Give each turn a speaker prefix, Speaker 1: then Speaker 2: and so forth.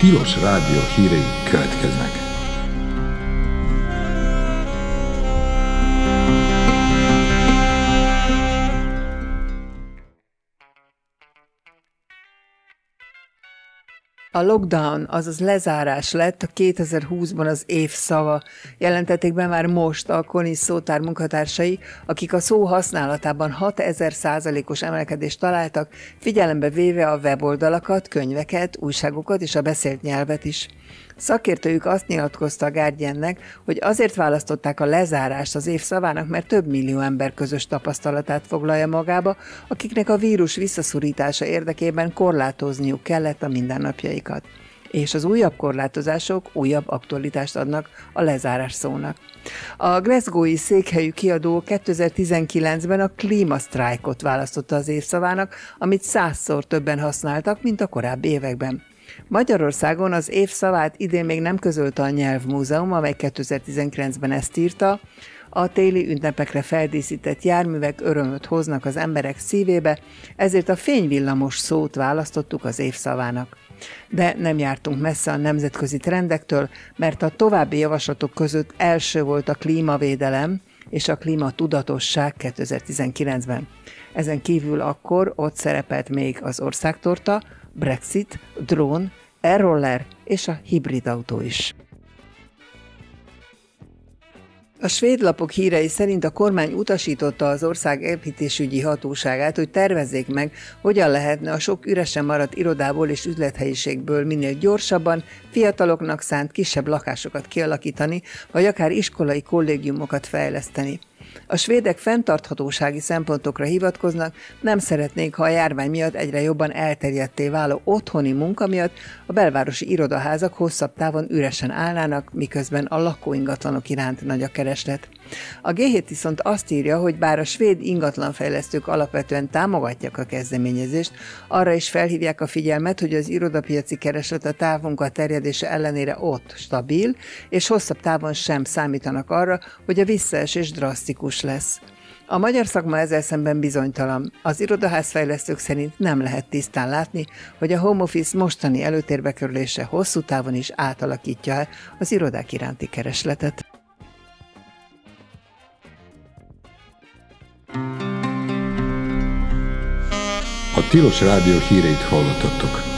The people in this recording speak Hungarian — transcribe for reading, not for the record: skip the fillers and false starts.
Speaker 1: Tilos Rádió hírei következnek.
Speaker 2: A lockdown, azaz lezárás lett a 2020-ban az év szava. Jelentették be már most a Konisz szótár munkatársai, akik a szó használatában 6000%-os emelkedést találtak, figyelembe véve a weboldalakat, könyveket, újságokat és a beszélt nyelvet is. Szakértőjük azt nyilatkozta a Guardiannek, hogy azért választották a lezárást az év szavának, mert több millió ember közös tapasztalatát foglalja magába, akiknek a vírus visszaszorítása érdekében korlátozniuk kellett a mindennapjaikat. És az újabb korlátozások újabb aktualitást adnak a lezárás szónak. A glasgowi székhelyű kiadó 2019-ben a klímasztrájkot választotta az évszavának, amit 100-szor többen használtak, mint a korábbi években. Magyarországon az év szavát idén még nem közölte a Nyelvmúzeum, amely 2019-ben ezt írta. A téli ünnepekre feldíszített járművek örömöt hoznak az emberek szívébe, ezért a fényvillamos szót választottuk az év szavának. De nem jártunk messze a nemzetközi trendektől, mert a további javaslatok között első volt a klímavédelem és a klímatudatosság 2019-ben. Ezen kívül akkor ott szerepelt még az országtorta, Brexit, drón, e-roller és a hibrid autó is. A svéd lapok hírei szerint a kormány utasította az ország építésügyi hatóságát, hogy tervezzék meg, hogyan lehetne a sok üresen maradt irodából és üzlethelyiségből minél gyorsabban fiataloknak szánt kisebb lakásokat kialakítani, vagy akár iskolai kollégiumokat fejleszteni. A svédek fenntarthatósági szempontokra hivatkoznak, nem szeretnék, ha a járvány miatt egyre jobban elterjedtté váló otthoni munka miatt a belvárosi irodaházak hosszabb távon üresen állnának, miközben a lakóingatlanok iránt nagy a kereslet. A G7 viszont azt írja, hogy bár a svéd ingatlanfejlesztők alapvetően támogatják a kezdeményezést, arra is felhívják a figyelmet, hogy az irodapiaci kereslet a távmunka terjedése ellenére ott stabil, és hosszabb távon sem számítanak arra, hogy a visszaesés drasztikus lesz. A magyar szakma ezzel szemben bizonytalan. Az irodaházfejlesztők szerint nem lehet tisztán látni, hogy a home office mostani előtérbe kerülése hosszú távon is átalakítja az irodák iránti keresletet.
Speaker 1: A Tilos Rádió híreit hallottatok.